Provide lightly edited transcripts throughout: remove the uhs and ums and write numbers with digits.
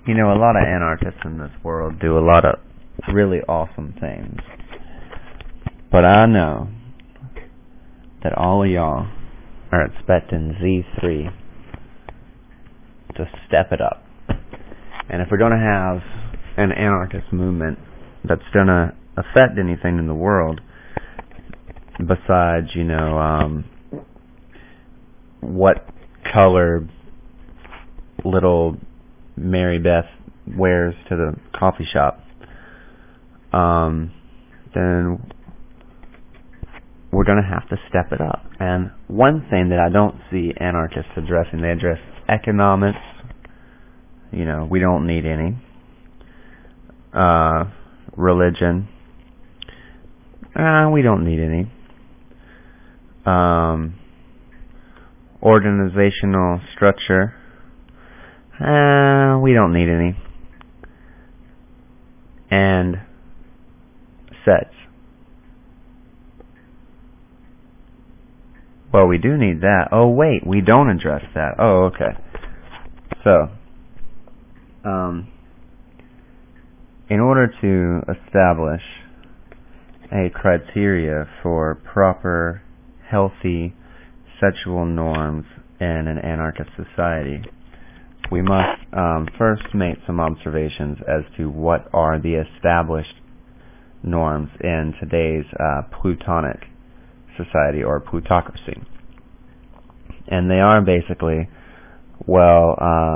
You know, a lot of anarchists in this world do a lot of really awesome things. But I know that all of y'all are expecting Z3 to step it up. And if we're going to have an anarchist movement that's going to affect anything in the world, besides, you know, what color little Mary Beth wears to the coffee shop, then we're going to have to step it up. And one thing that I don't see anarchists addressing, they address economics. You know, we don't need any. Religion. We don't need any. Organizational structure. We don't need any. And sets. Well, we do need that. Oh, wait, we don't address that. Oh, okay. So, in order to establish a criteria for proper, healthy sexual norms in an anarchist society, we must first make some observations as to what are the established norms in today's Plutonic society or plutocracy. And they are basically, well,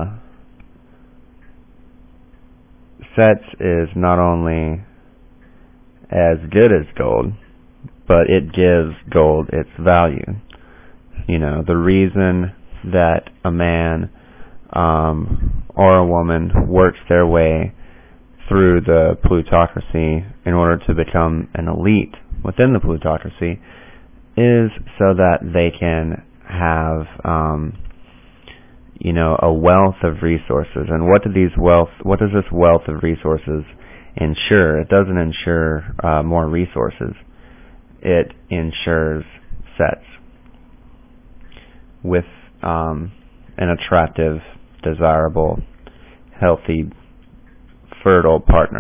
sex is not only as good as gold, but it gives gold its value. You know, the reason that a man or a woman works their way through the plutocracy in order to become an elite within the plutocracy is so that they can have you know, a wealth of resources. And what does this wealth of resources ensure? It doesn't ensure more resources. It ensures sex with an attractive, desirable, healthy, fertile partner.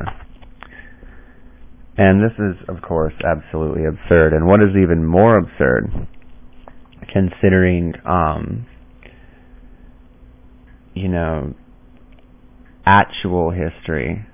And this is, of course, absolutely absurd. And what is even more absurd, considering, you know, actual history,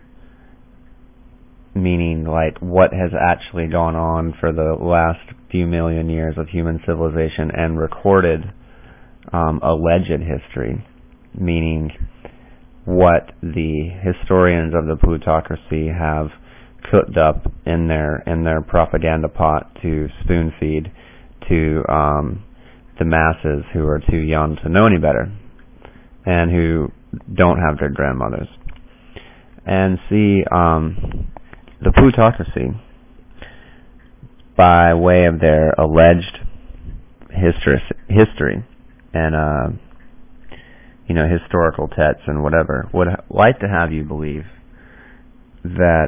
meaning like what has actually gone on for the last few million years of human civilization, and recorded alleged history, meaning what the historians of the plutocracy have cooked up in their propaganda pot to spoon feed to the masses who are too young to know any better and who don't have their grandmothers. And see, the plutocracy, by way of their alleged history and you know, historical texts and whatever, would like to have you believe that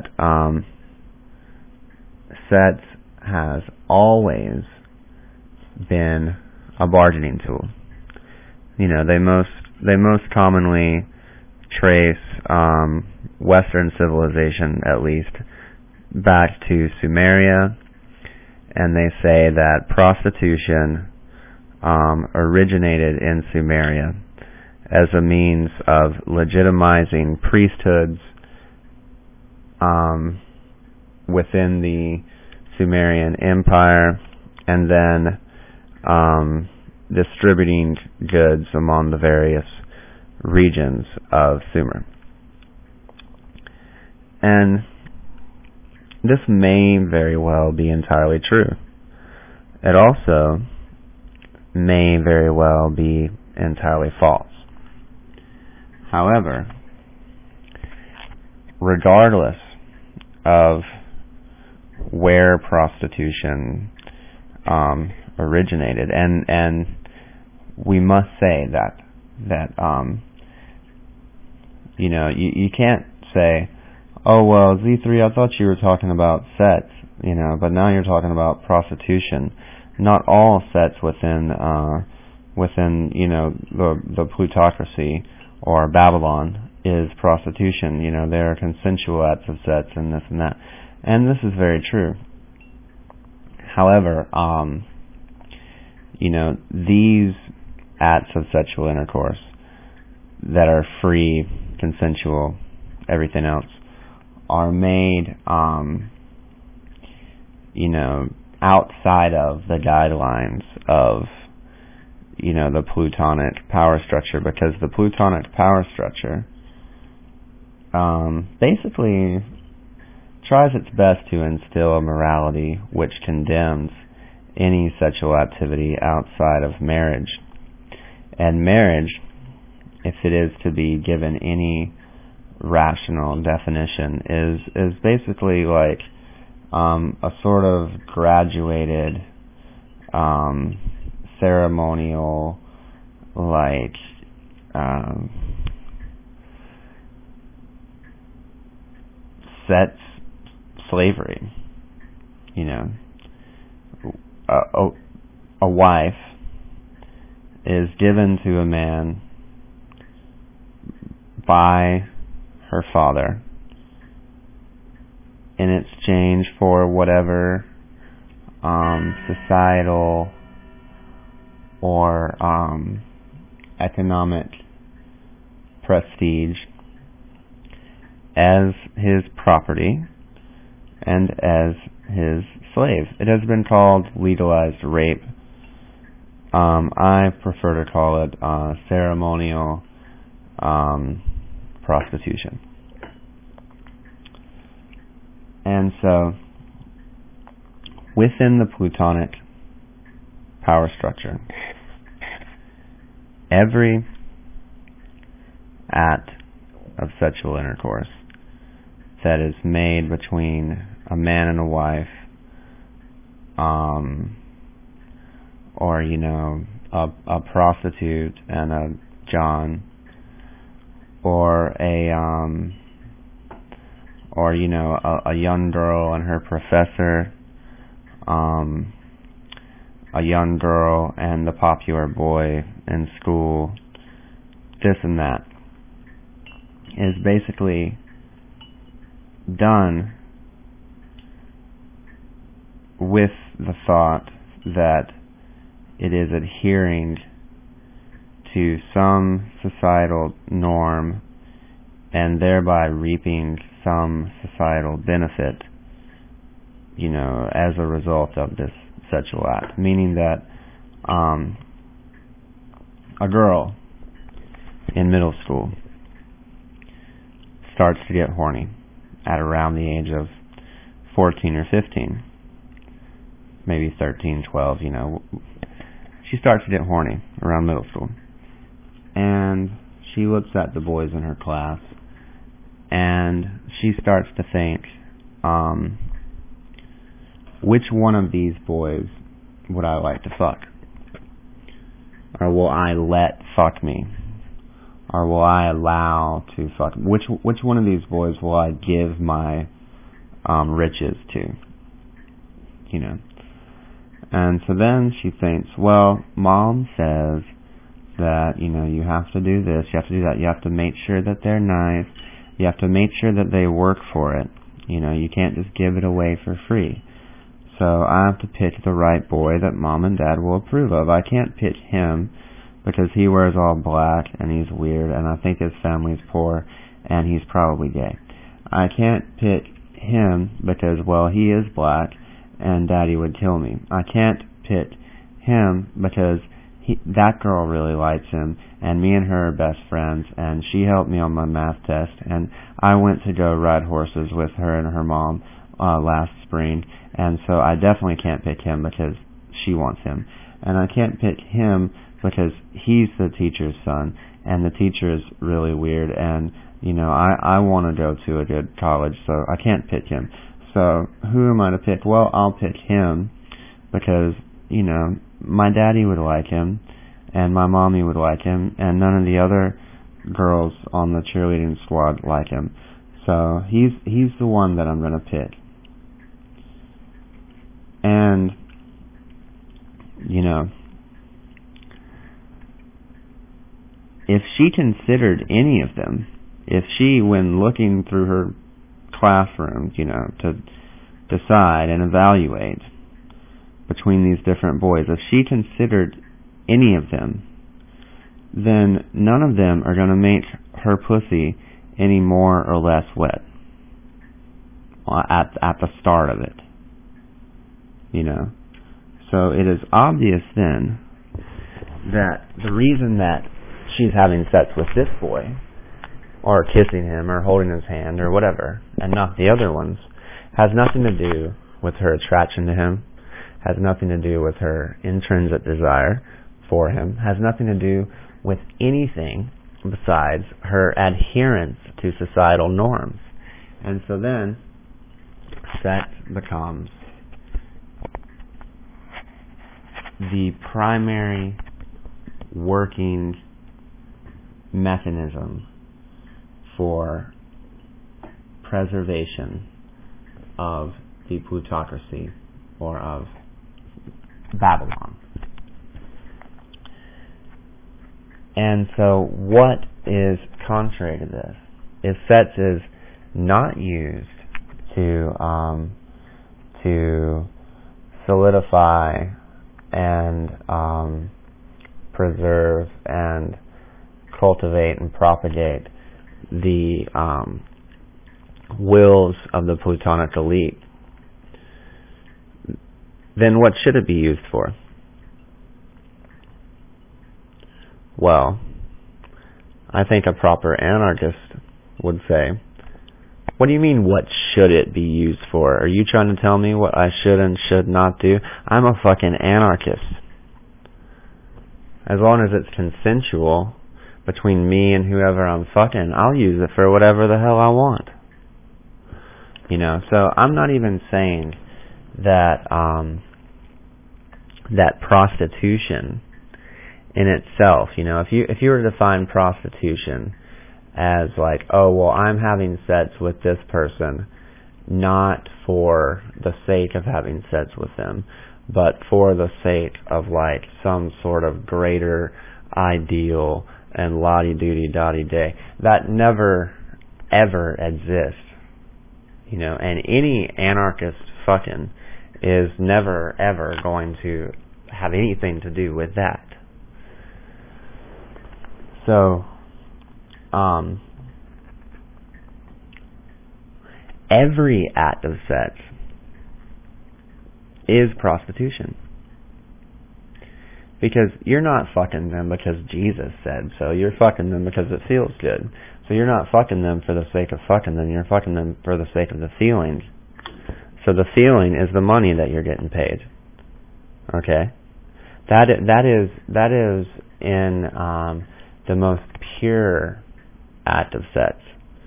sex has always been a bargaining tool. You know, they most commonly trace Western civilization, at least, back to Sumeria, and they say that prostitution originated in Sumeria as a means of legitimizing priesthoods within the Sumerian Empire, and then distributing goods among the various regions of Sumer. And this may very well be entirely true. It also may very well be entirely false. However, regardless of where prostitution originated, and we must say that you know, you can't say, oh well, Z3, I thought you were talking about sex, you know, but now you're talking about prostitution. Not all sex within you know, the plutocracy or Babylon is prostitution. There are consensual acts of sex and this and that. And this is very true. However, these acts of sexual intercourse that are free, consensual, everything else, are made, outside of the guidelines of, the Plutonic power structure, because the Plutonic power structure basically tries its best to instill a morality which condemns any sexual activity outside of marriage. And marriage, if it is to be given any rational definition, is basically like a sort of graduated ceremonial, like sex slavery. A wife is given to a man by her father in exchange for whatever societal or economic prestige as his property and as his slave. It has been called legalized rape. I prefer to call it ceremonial prostitution. And so, within the Plutonic power structure, every act of sexual intercourse that is made between a man and a wife, or a prostitute and a John, or a young girl and her professor, a young girl and the popular boy in school, this and that, is basically done with the thought that it is adhering to some societal norm and thereby reaping some societal benefit, as a result of this sexual act. Meaning that a girl in middle school starts to get horny at around the age of 14 or 15, maybe 13, 12, she starts to get horny around middle school. And she looks at the boys in her class, and she starts to think, which one of these boys would I like to fuck? Or will I let fuck me? Or will I allow to fuck? Which one of these boys will I give my riches to? And so then she thinks, well, mom says that, you have to do this, you have to do that, you have to make sure that they're nice, you have to make sure that they work for it, you can't just give it away for free. So I have to pick the right boy that mom and dad will approve of. I can't pick him because he wears all black and he's weird and I think his family's poor and he's probably gay. I can't pick him because, well, he is black and daddy would kill me. I can't pick him because that girl really likes him and me and her are best friends and she helped me on my math test and I went to go ride horses with her and her mom last spring, and so I definitely can't pick him because she wants him. And I can't pick him because he's the teacher's son and the teacher is really weird and I want to go to a good college, so I can't pick him. So who am I to pick? Well, I'll pick him because, my daddy would like him and my mommy would like him and none of the other girls on the cheerleading squad like him. So he's the one that I'm going to pick. And, if she considered any of them, if she, when looking through her classroom, to decide and evaluate between these different boys, if she considered any of them, then none of them are going to make her pussy any more or less wet at the start of it. So it is obvious then that the reason that she's having sex with this boy, or kissing him, or holding his hand, or whatever, and not the other ones, has nothing to do with her attraction to him, has nothing to do with her intrinsic desire for him, has nothing to do with anything besides her adherence to societal norms. And so then, sex becomes the primary working mechanism for preservation of the plutocracy or of Babylon. And so what is contrary to this is sex is not used to solidify and preserve and cultivate and propagate the wills of the Plutonic elite. Then what should it be used for? Well, I think a proper anarchist would say, what do you mean, what should it be used for? Are you trying to tell me what I should and should not do? I'm a fucking anarchist. As long as it's consensual between me and whoever I'm fucking, I'll use it for whatever the hell I want. So I'm not even saying that that prostitution in itself, if you were to define prostitution as like, oh, well, I'm having sex with this person not for the sake of having sex with them, but for the sake of like some sort of greater ideal and la-di-do-di-da-di-day, that never ever exists. And any anarchist fucking is never ever going to have anything to do with that. So, every act of sex is prostitution. Because you're not fucking them because Jesus said so. You're fucking them because it feels good. So you're not fucking them for the sake of fucking them. You're fucking them for the sake of the feeling. So the feeling is the money that you're getting paid. Okay? That is in the most pure act of sex.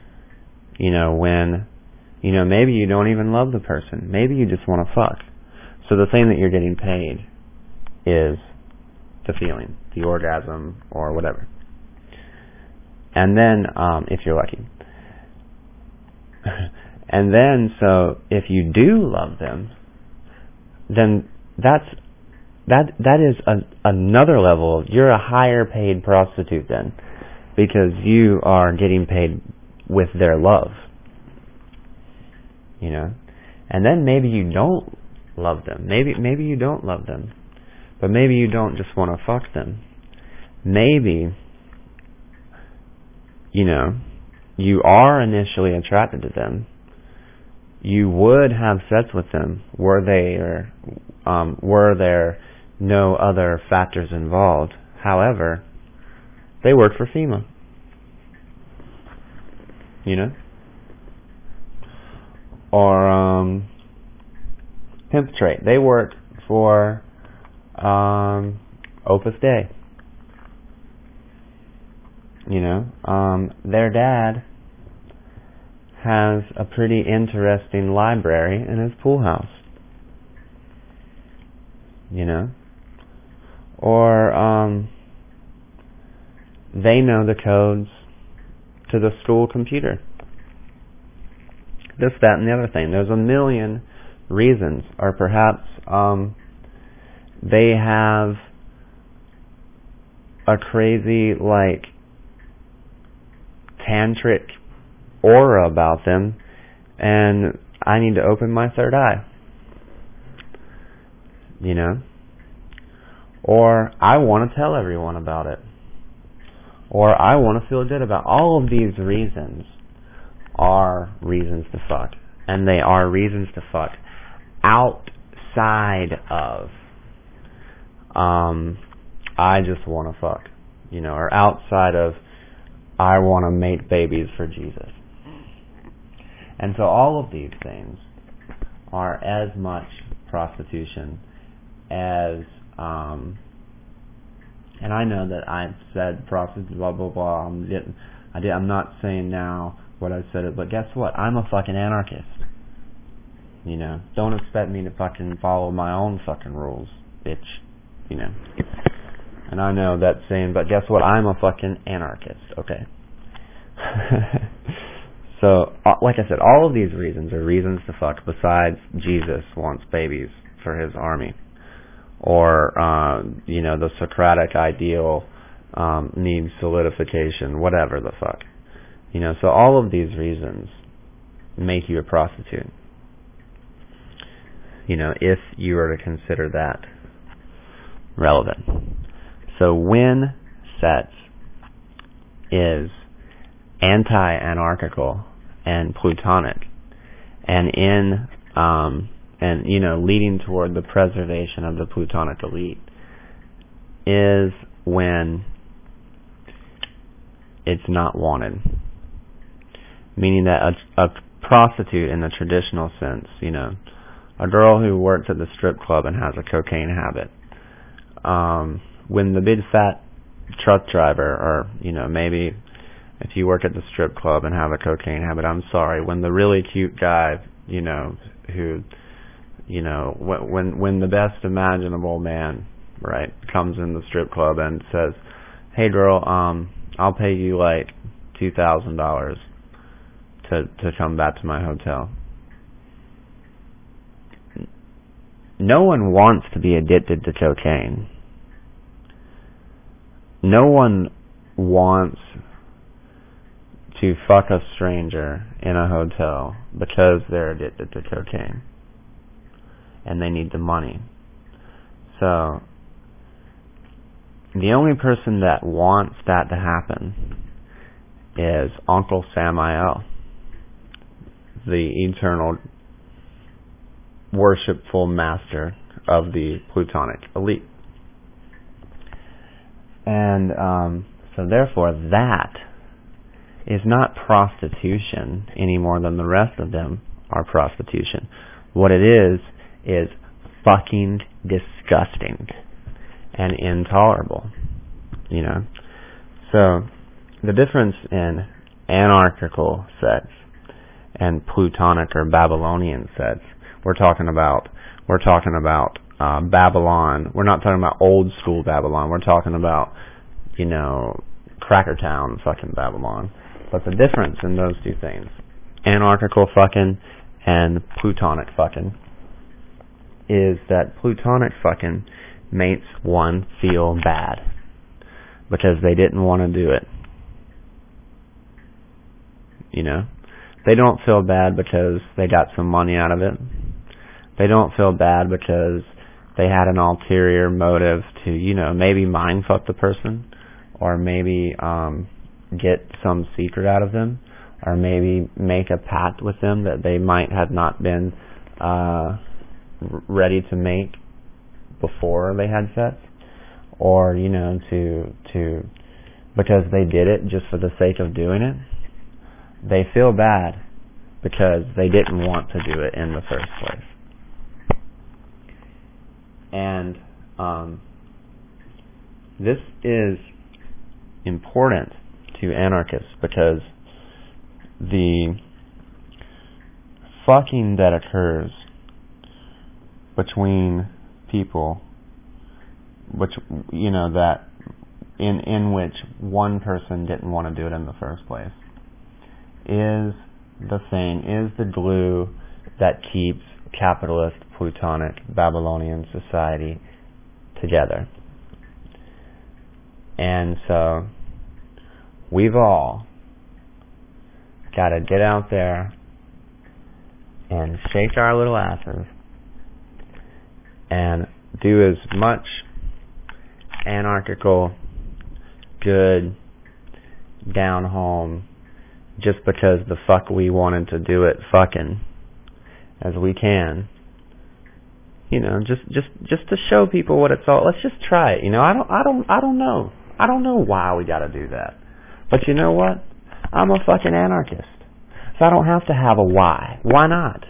When maybe you don't even love the person. Maybe you just want to fuck. So the thing that you're getting paid is the feeling, the orgasm, or whatever. And then, if you're lucky. And then, so, if you do love them, then that is another level. You're a higher paid prostitute then, because you are getting paid with their love. And then maybe you don't love them. Maybe you don't love them. But maybe you don't just want to fuck them. Maybe, you are initially attracted to them. You would have sex with them were there no other factors involved. However, they work for FEMA. Or Pimp Trade. They work for Opus Dei. Their dad has a pretty interesting library in his pool house. Or they know the codes to the school computer. This, that, and the other thing. There's a million reasons. Or perhaps they have a crazy, tantric aura about them, and I need to open my third eye. You know? Or I want to tell everyone about it. Or I want to feel good about it. All of these reasons are reasons to fuck. And they are reasons to fuck outside of I just want to fuck. You know, or outside of I want to make babies for Jesus. And so all of these things are as much prostitution as and I know that I've said prostitution, blah blah blah. I'm not saying now what I said it, but guess what? I'm a fucking anarchist. You know, don't expect me to fucking follow my own fucking rules, bitch. You know. And I know that saying, but guess what? I'm a fucking anarchist. Okay. So, like I said, all of these reasons are reasons to fuck. Besides, Jesus wants babies for his army. Or, you know, the Socratic ideal needs solidification, whatever the fuck. You know, so all of these reasons make you a prostitute. You know, if you were to consider that relevant. So when sex is anti-anarchical and plutonic, and and you know, leading toward the preservation of the plutonic elite, is when it's not wanted. Meaning that a prostitute in the traditional sense, you know, a girl who works at the strip club and has a cocaine habit, when the big fat truck driver, or, you know, maybe if you work at the strip club and have a cocaine habit, I'm sorry, when the really cute guy, you know, who, you know, when the best imaginable man, right, comes in the strip club and says, hey girl, I'll pay you like $2,000 to come back to my hotel. No one wants to be addicted to cocaine. No one wants to fuck a stranger in a hotel because they're addicted to cocaine and they need the money. So the only person that wants that to happen is Uncle Samael, the eternal worshipful master of the plutonic elite. And so therefore that is not prostitution any more than the rest of them are prostitution. What it is fucking disgusting and intolerable, you know. So the difference in anarchical sex and plutonic or Babylonian sex, we're talking about Babylon. We're not talking about old school Babylon. We're talking about, you know, Crackertown fucking Babylon. But the difference in those two things, anarchical fucking and plutonic fucking, is that plutonic fucking makes one feel bad because they didn't want to do it. You know? They don't feel bad because they got some money out of it. They don't feel bad because they had an ulterior motive to, you know, maybe mind fuck the person, or maybe get some secret out of them, or maybe make a pact with them that they might have not been ready to make before they had sex, or, you know, to because they did it just for the sake of doing it. They feel bad because they didn't want to do it in the first place. And this is important to anarchists because the fucking that occurs between people, which, you know, that in which one person didn't want to do it in the first place, is the glue that keeps capitalist, plutonic, Babylonian society together. And so we've all gotta get out there and shake our little asses and do as much anarchical, good, down home, just because the fuck we wanted to do it fucking as we can. Just to show people what it's all. Let's just try it. I don't know. I don't know why we got to do that. But you know what? I'm a fucking anarchist, so I don't have to have a why. Why not?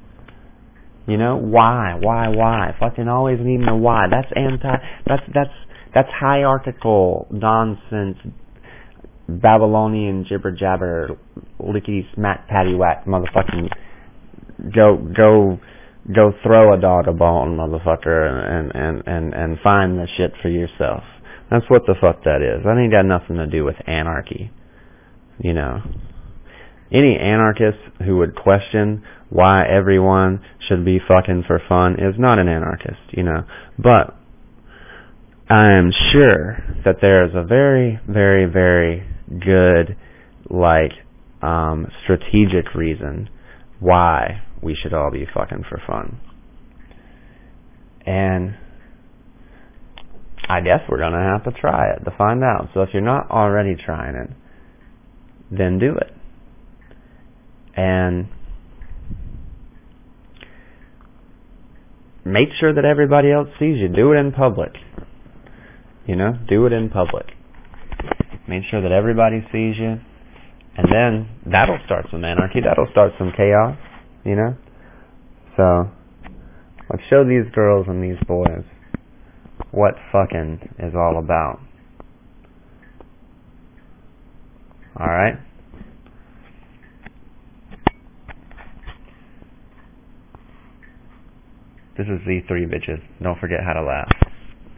Why? Fucking always needing a why. That's hierarchical nonsense, Babylonian jibber jabber, lickety smack patty whack, motherfucking go throw a dog a bone, motherfucker, and find the shit for yourself. That's what the fuck that is. That ain't got nothing to do with anarchy. Any anarchist who would question why everyone should be fucking for fun is not an anarchist, But I am sure that there is a very, very, very good, strategic reason why we should all be fucking for fun. And I guess we're going to have to try it to find out. So if you're not already trying it, then do it. And make sure that everybody else sees you. Do it in public. Do it in public. Make sure that everybody sees you. And then that'll start some anarchy. That'll start some chaos. So let's show these girls and these boys what fucking is all about. Alright? This is Z3 bitches. Don't forget how to laugh.